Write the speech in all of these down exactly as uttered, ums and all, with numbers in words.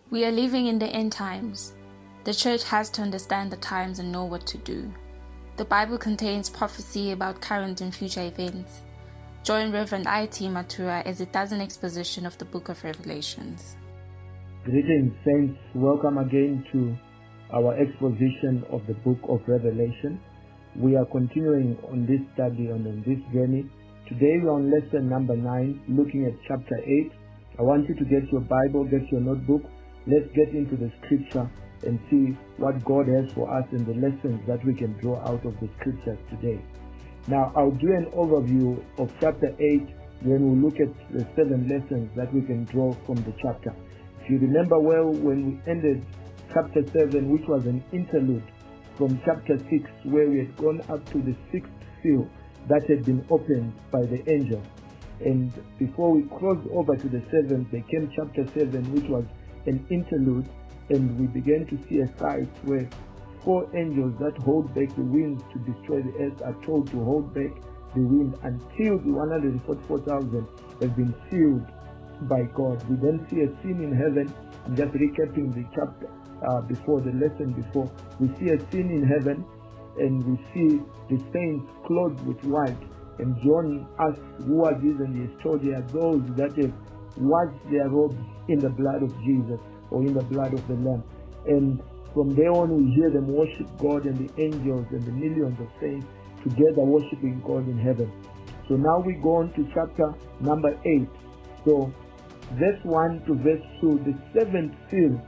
We are living in the end times. The church has to understand the times and know what to do. The Bible contains prophecy about current and future events. Join Reverend I T Matura as it does an exposition of the book of Revelations. Greetings, saints. Welcome again to our exposition of the book of Revelation. We are continuing on this study and on this journey. Today we are on lesson number nine, looking at chapter eight. I want you to get your Bible, get your notebook. Let's get into the scripture and see what God has for us and the lessons that we can draw out of the scriptures today. Now, I'll do an overview of chapter eight, then we'll look at the seven lessons that we can draw from the chapter. If you remember well, when we ended chapter seven, which was an interlude from chapter six, where we had gone up to the sixth seal that had been opened by the angel. And before we crossed over to the seventh, there came chapter seven, which was an interlude, and we began to see a sight where four angels that hold back the winds to destroy the earth are told to hold back the wind until the one hundred forty-four thousand have been sealed by God. We then see a scene in heaven. I'm just recapping the chapter uh, before, the lesson before. We see a scene in heaven, and we see the saints clothed with white. And John asks, who are these? And he is told they are those that have washed their robes in the blood of Jesus, or in the blood of the Lamb. And from there on we hear them worship God, and the angels and the millions of saints together worshiping God in heaven. So now we go on to chapter number eight. So verse one to verse two, the seventh seal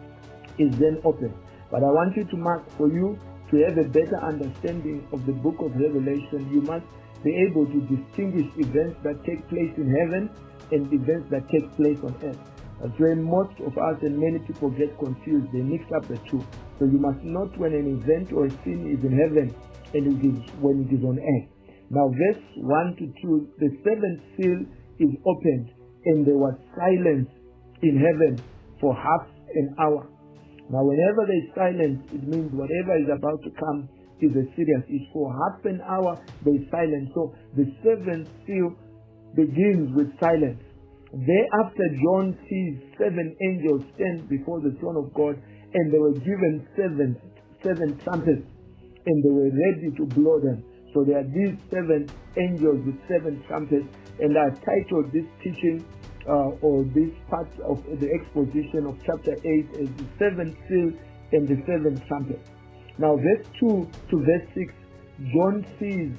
is then opened. But I want you to mark, for you to have a better understanding of the book of Revelation, you must be able to distinguish events that take place in heaven and events that take place on earth. That's where most of us and many people get confused. They mix up the two. So you must note when an event or a scene is in heaven and it is when it is on earth. Now verse one to two, the seventh seal is opened, and there was silence in heaven for half an hour. Now whenever there is silence, it means whatever is about to come is a serious issue. For half an hour there is silence. So the seventh seal begins with silence. Thereafter John sees seven angels stand before the throne of God, and they were given seven seven trumpets, and they were ready to blow them. So there are these seven angels with seven trumpets, and I titled this teaching uh, or this part of the exposition of chapter eight as the seventh seal and the seventh trumpet. Now verse two to verse six, John sees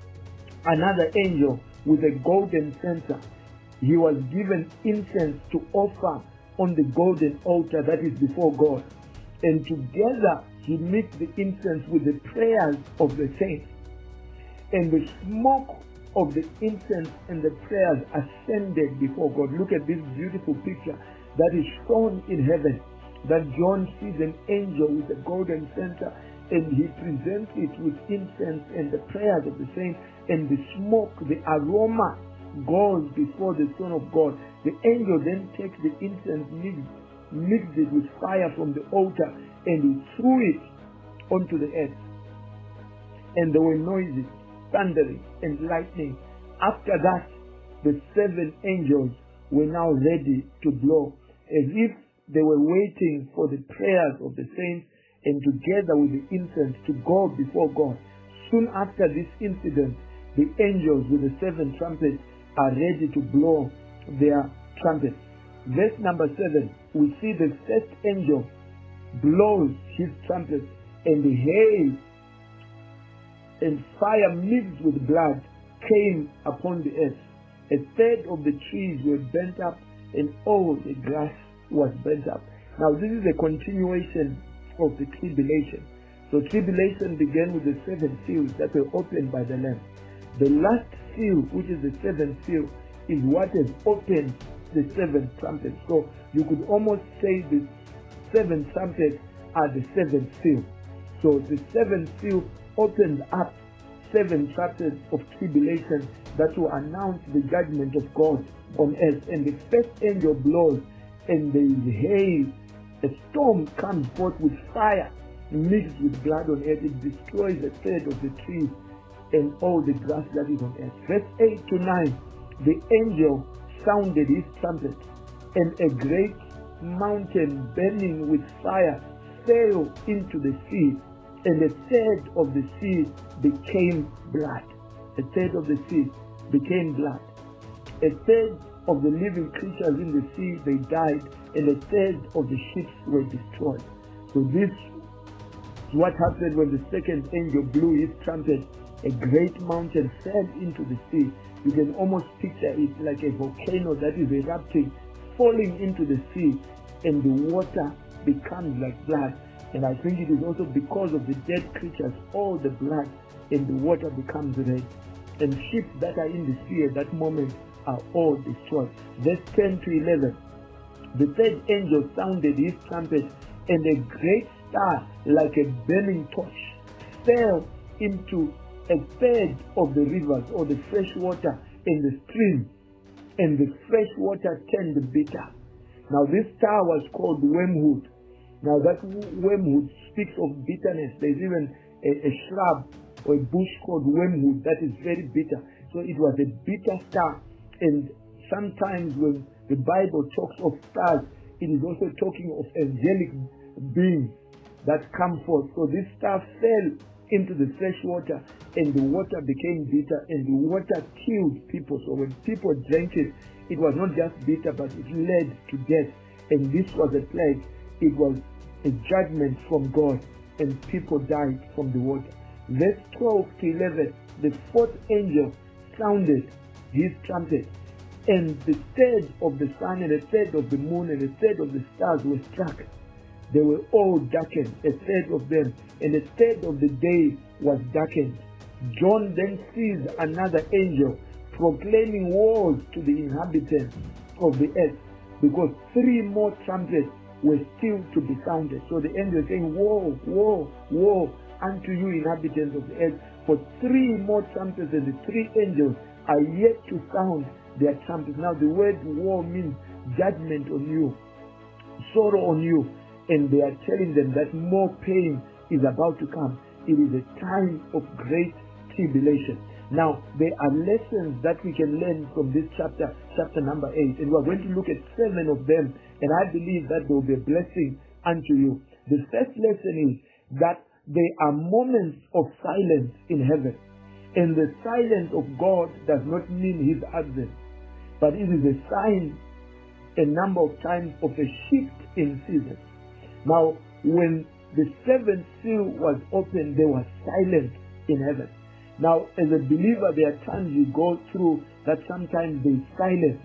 another angel with a golden censer. He was given incense to offer on the golden altar that is before God. And together he mixed the incense with the prayers of the saints. And the smoke of the incense and the prayers ascended before God. Look at this beautiful picture that is shown in heaven. That John sees an angel with a golden censer, and he presents it with incense and the prayers of the saints, and the smoke, the aroma goes before the throne of God. The angel then takes the incense, mixed, mixed it with fire from the altar, and he threw it onto the earth. And there were noises, thundering and lightning. After that, the seven angels were now ready to blow, as if they were waiting for the prayers of the saints, and together with the incense to go before God. Soon after this incident, the angels with the seven trumpets are ready to blow their trumpets. Verse number seven, we see the first angel blows his trumpet, and the hail and fire mixed with blood came upon the earth. A third of the trees were burnt up, and all the grass was burnt up. Now this is a continuation of the tribulation. So tribulation began with the seven seals that were opened by the Lamb. The last seal, which is the seventh seal, is what has opened the seven trumpets. So you could almost say the seven trumpets are the seventh seal. So the seventh seal opened up seven chapters of tribulation that will announce the judgment of God on earth. And the first angel blows, and there is hail. A storm comes forth with fire mixed with blood on earth. It destroys a third of the trees and all the grass that is on earth. Verse eight to nine, the angel sounded his trumpet, and a great mountain burning with fire fell into the sea, and a third of the sea became blood. A third of the sea became blood. A third of the living creatures in the sea, they died, and a third of the ships were destroyed. So this is what happened when the second angel blew his trumpet. A great mountain fell into the sea. You can almost picture it like a volcano that is erupting, falling into the sea, and the water becomes like blood. And I think it is also because of the dead creatures, all the blood and the water becomes red. And ships that are in the sea at that moment are all destroyed. Verse ten to eleven. The third angel sounded his trumpet, and a great star like a burning torch fell into a third of the rivers, or the fresh water in the stream, and the fresh water turned bitter. Now this star was called wormwood. Now that wormwood speaks of bitterness. There's even a, a shrub or a bush called wormwood that is very bitter. So it was a bitter star. And sometimes when the Bible talks of stars, it is also talking of angelic beings that come forth. So this star fell into the fresh water, and the water became bitter, and the water killed people. So when people drank it, it was not just bitter, but it led to death. And this was a plague. It was a judgment from God, and people died from the water. Verse twelve to eleven, the fourth angel sounded his trumpet, and the third of the sun, and a third of the moon, and a third of the stars were struck. They were all darkened, a third of them, and a third of the day was darkened. John then sees another angel proclaiming wars to the inhabitants of the earth, because three more trumpets were still to be sounded. So the angel is saying, woe, woe, woe unto you inhabitants of the earth, for three more trumpets, and the three angels are yet to sound their trumpets. Now the word war means judgment on you, sorrow on you, and they are telling them that more pain is about to come. It is a time of great tribulation. Now, there are lessons that we can learn from this chapter, chapter number eight, and we are going to look at seven of them, and I believe that there will be a blessing unto you. The first lesson is that there are moments of silence in heaven, and the silence of God does not mean his absence, but it is a sign a number of times of a shift in seasons. Now, when the seventh seal was opened, there was silence in heaven. Now, as a believer, there are times you go through that sometimes there is silence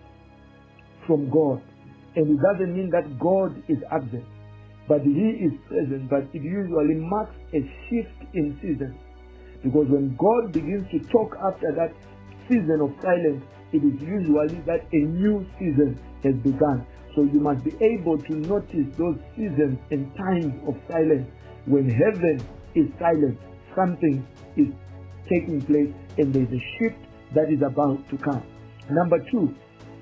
from God. And it doesn't mean that God is absent, but he is present. But it usually marks a shift in season. Because when God begins to talk after that season of silence, it is usually that a new season has begun. So you must be able to notice those seasons and times of silence. When heaven is silent, something is taking place, and there is a shift that is about to come. Number two,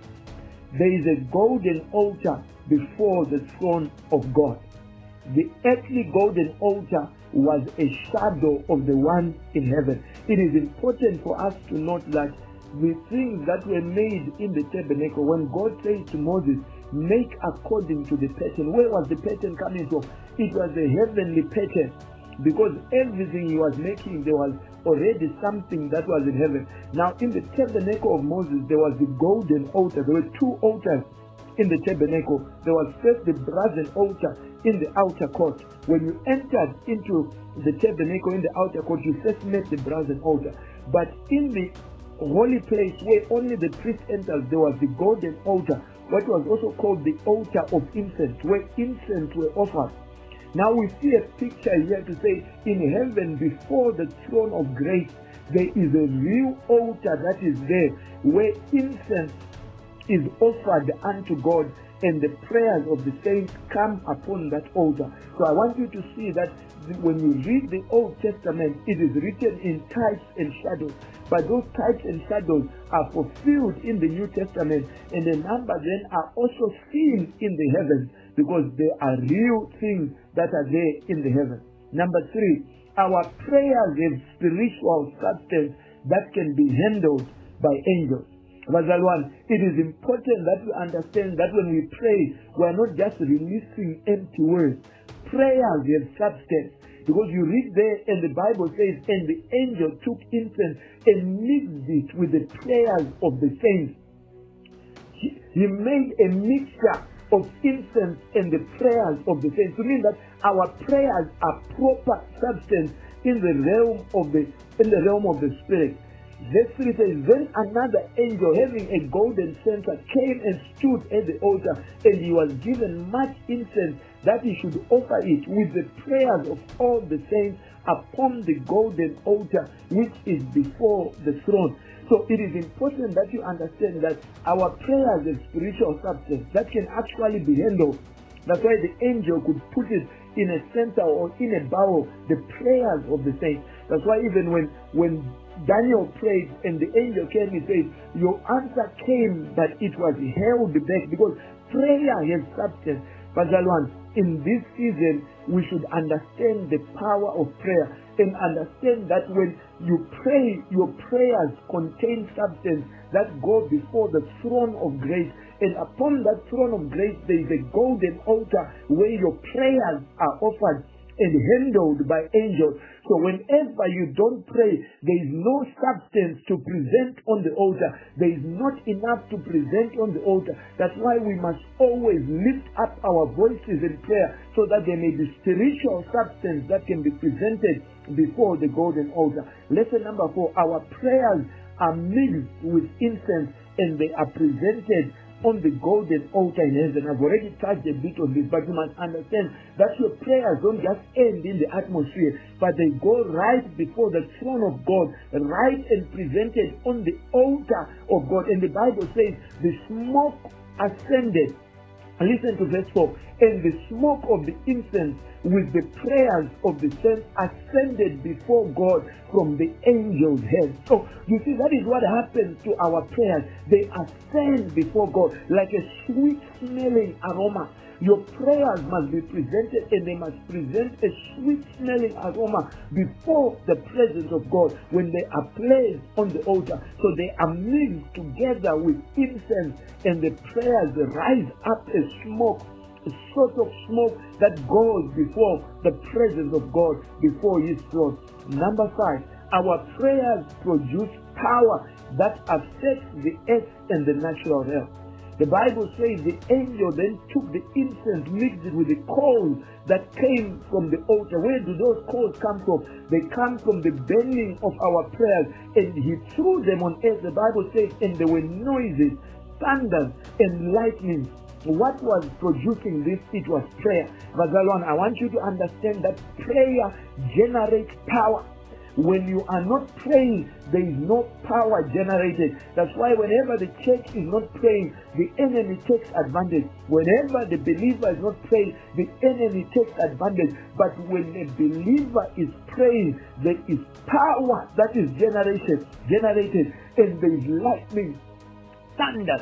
there is a golden altar before the throne of God. The earthly golden altar was a shadow of the one in heaven. It is important for us to note that the things that were made in the tabernacle, when God says to Moses, make according to the pattern. Where was the pattern coming from? It was a heavenly pattern, because everything he was making, there was already something that was in heaven. Now, in the tabernacle of Moses, there was the golden altar. There were two altars in the tabernacle. There was first the brazen altar in the outer court. When you entered into the tabernacle in the outer court, you first met the brazen altar. But in the holy place where only the priest enters, there was the golden altar, what was also called the altar of incense, where incense were offered. Now we see a picture here to say, in heaven before the throne of grace, there is a real altar that is there, where incense is offered unto God, and the prayers of the saints come upon that altar. So I want you to see that when you read the Old Testament, it is written in types and shadows, but those types and shadows are fulfilled in the New Testament, and the number then are also seen in the heavens, because there are real things that are there in the heavens. Number three, our prayers have spiritual substance that can be handled by angels. Bazalwan, it is important that we understand that when we pray, we are not just releasing empty words. Prayers have substance. Because you read there and the Bible says, and the angel took incense and mixed it with the prayers of the saints. He, he made a mixture of incense and the prayers of the saints. To mean that our prayers are proper substance in the realm of the in the realm of the spirit. Verse three says, then another angel having a golden censer came and stood at the altar, and he was given much incense that he should offer it with the prayers of all the saints upon the golden altar which is before the throne. So it is important that you understand that our prayers are spiritual substance that can actually be handled. That's why the angel could put it in a center or in a bowl, the prayers of the saints. That's why even when when Daniel prayed and the angel came and said, your answer came, but it was held back, because prayer has substance. Bazalwan, in this season, we should understand the power of prayer and understand that when you pray, your prayers contain substance that go before the throne of grace. And upon that throne of grace, there is a golden altar where your prayers are offered and handled by angels. So whenever you don't pray, there is no substance to present on the altar. There is not enough to present on the altar. That's why we must always lift up our voices in prayer, so that there may be spiritual substance that can be presented before the golden altar. Lesson number four, our prayers are mixed with incense and they are presented on the golden altar in heaven. I've already touched a bit on this, but you must understand that your prayers don't just end in the atmosphere, but they go right before the throne of God, right and presented on the altar of God. And the Bible says the smoke ascended. Listen to verse four. And the smoke of the incense with the prayers of the saints ascended before God from the angel's head. So you see, that is what happens to our prayers. They ascend before God like a sweet smelling aroma. Your prayers must be presented, and they must present a sweet smelling aroma before the presence of God when they are placed on the altar. So they are mixed together with incense, and the prayers rise up as smoke, a sort of smoke that goes before the presence of God, before His throne. Number five, our prayers produce power that affects the earth and the natural realm. The Bible says the angel then took the incense, mixed it with the coals that came from the altar. Where do those coals come from? They come from the burning of our prayers, and he threw them on earth. The Bible says, and there were noises, thunders, and lightning. What was producing this? It was prayer. Bazalwan, I want you to understand that prayer generates power. When you are not praying, there is no power generated. That's why whenever the church is not praying, the enemy takes advantage. Whenever the believer is not praying, the enemy takes advantage. But when a believer is praying, there is power that is generated, generated, and there is lightning, thunder,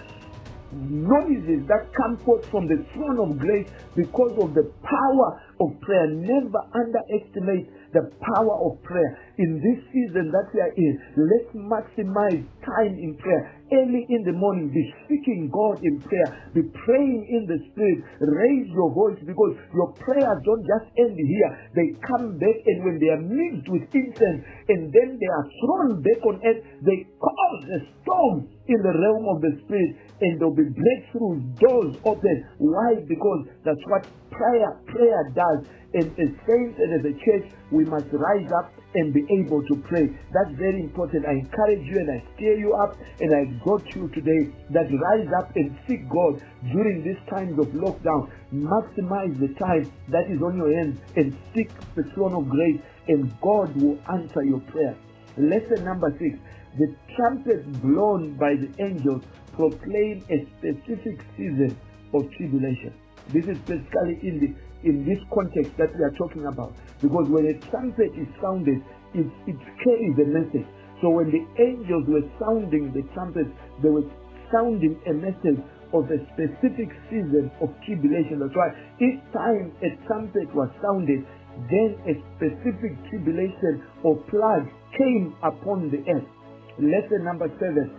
noises that come forth from the throne of grace because of the power of prayer. Never underestimate the power of prayer. In this season that we are in, let's maximize time in prayer. Early in the morning, be seeking God in prayer. Be praying in the Spirit. Raise your voice, because your prayers don't just end here. They come back, and when they are mixed with incense and then they are thrown back on earth, they cause a storm in the realm of the Spirit, and there'll be breakthroughs, doors open. Why? Because that's what prayer prayer does. And as saints and as a church, we must rise up and be able to pray. That's very important. I encourage you and I stir you up and I exhort you today that rise up and seek God during these times of lockdown. Maximize the time that is on your hands and seek the throne of grace, and God will answer your prayer. Lesson number six. The trumpets blown by the angels proclaim a specific season of tribulation. This is specifically in the in this context that we are talking about, because when a trumpet is sounded, it, it carries a message. So when the angels were sounding the trumpets, they were sounding a message of a specific season of tribulation. That's why each time a trumpet was sounded, then a specific tribulation or plague came upon the earth. Lesson number seven.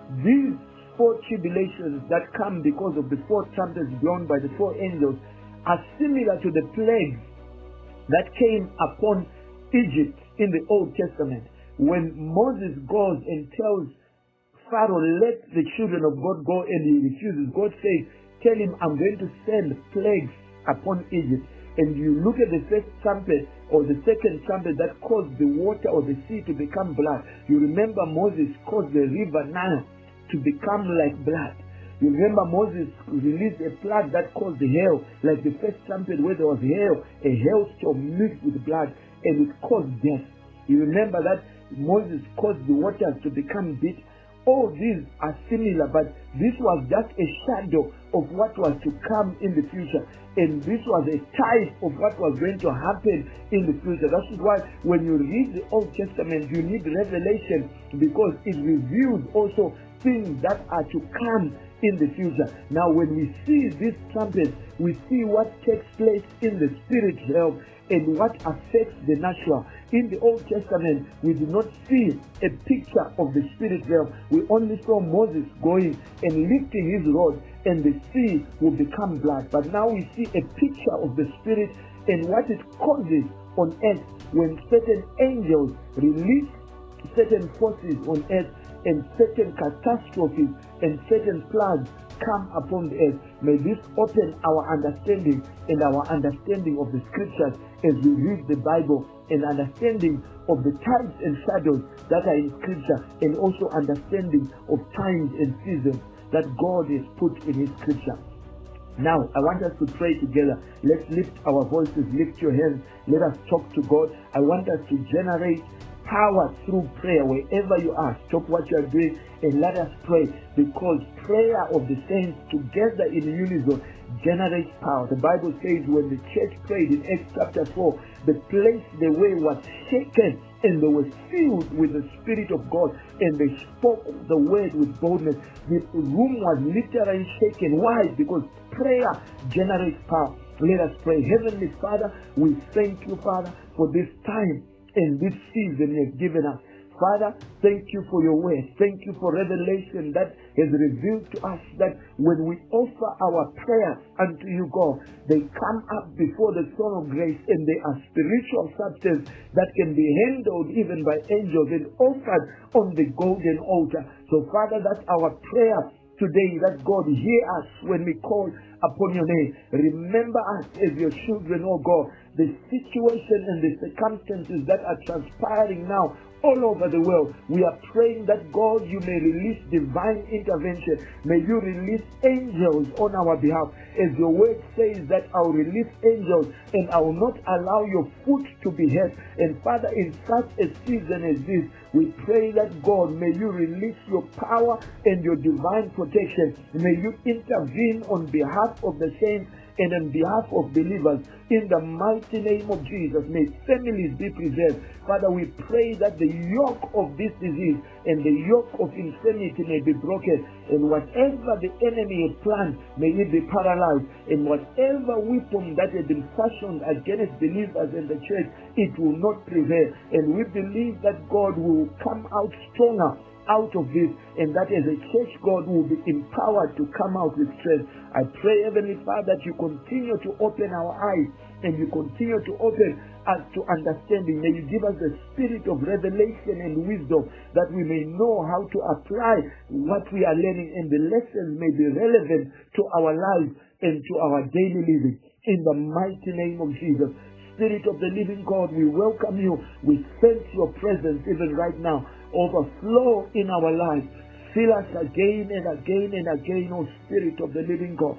these four tribulations that come because of the four trumpets blown by the four angels are similar to the plagues that came upon Egypt in the Old Testament. When Moses goes and tells Pharaoh, let the children of God go, and he refuses, God says, tell him, I'm going to send plagues upon Egypt. And you look at the first trumpet or the second trumpet that caused the water or the sea to become blood. You remember Moses caused the river Nile to become like blood. You remember Moses released a plague that caused the hail, like the first trumpet where there was hail, a hailstorm mixed with blood, and it caused death. You remember that Moses caused the waters to become bitter. All these are similar, but this was just a shadow of what was to come in the future. And this was a type of what was going to happen in the future. That is why when you read the Old Testament, you need revelation, because it reveals also things that are to come in the future. Now, when we see these trumpets, we see what takes place in the spirit realm and what affects the natural. In the Old Testament, we do not see a picture of the spirit realm. We only saw Moses going and lifting his rod, and the sea will become blood. But now we see a picture of the spirit and what it causes on earth when certain angels release certain forces on earth, and certain catastrophes and certain plagues come upon the earth. May this open our understanding and our understanding of the scriptures as we read the Bible, and understanding of the types and shadows that are in scripture, and also understanding of times and seasons that God has put in his scripture. Now, I want us to pray together. Let's lift our voices, lift your hands, let us talk to God. I want us to generate power through prayer wherever you are. Stop what you are doing and let us pray, because prayer of the saints together in unison generates power. The Bible says when the church prayed in Acts chapter four, the place they were was shaken, and they were filled with the Spirit of God, and they spoke the word with boldness. The room was literally shaken. Why? Because prayer generates power. Let us pray. Heavenly Father, we thank you, Father, for this time and this season you have given us. Father, thank you for your word. Thank you for revelation that has revealed to us that when we offer our prayers unto you, God, they come up before the throne of grace, and they are spiritual substance that can be handled even by angels and offered on the golden altar. So, Father, that's our prayer today, that God hear us when we call upon your name. Remember us as your children, oh God. The situation and the circumstances that are transpiring now all over the world, we are praying that God, you may release divine intervention. May you release angels on our behalf. As your word says that I will release angels and I will not allow your foot to be hurt. And Father, in such a season as this, we pray that God, may you release your power and your divine protection. May you intervene on behalf of the saints and on behalf of believers, in the mighty name of Jesus. May families be preserved. Father, we pray that the yoke of this disease and the yoke of infirmity may be broken, and whatever the enemy has planned, may it be paralyzed, and whatever weapon that has been fashioned against believers in the church, it will not prevail. And we believe that God will come out stronger out of this, and that as a church, God will be empowered to come out with strength. I pray, Heavenly Father, that you continue to open our eyes, and you continue to open us to understanding. May you give us the spirit of revelation and wisdom, that we may know how to apply what we are learning, and the lessons may be relevant to our lives and to our daily living. In the mighty name of Jesus. Spirit of the living God, we welcome you. We sense your presence even right now. Overflow in our lives. Fill us again and again and again, oh Spirit of the living God.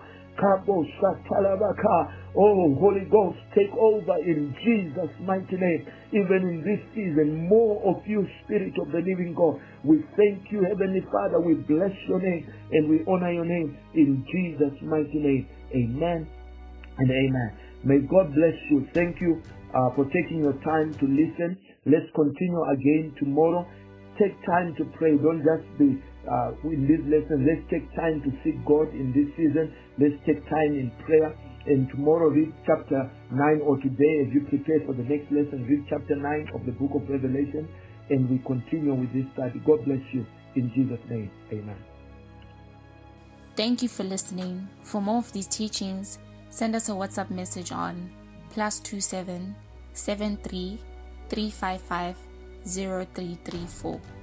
Oh, Holy Ghost, take over in Jesus' mighty name. Even in this season, more of you, Spirit of the living God. We thank you, Heavenly Father. We bless your name and we honor your name in Jesus' mighty name. Amen and amen. May God bless you. Thank you uh, for taking your time to listen. Let's continue again tomorrow. Take time to pray. Don't just be uh, in this lesson. Let's take time to seek God in this season. Let's take time in prayer. And tomorrow, read chapter nine, or today, as you prepare for the next lesson, read chapter nine of the book of Revelation. And we continue with this study. God bless you. In Jesus' name, amen. Thank you for listening. For more of these teachings, send us a WhatsApp message on plus two seven seven three three five five zero three three four.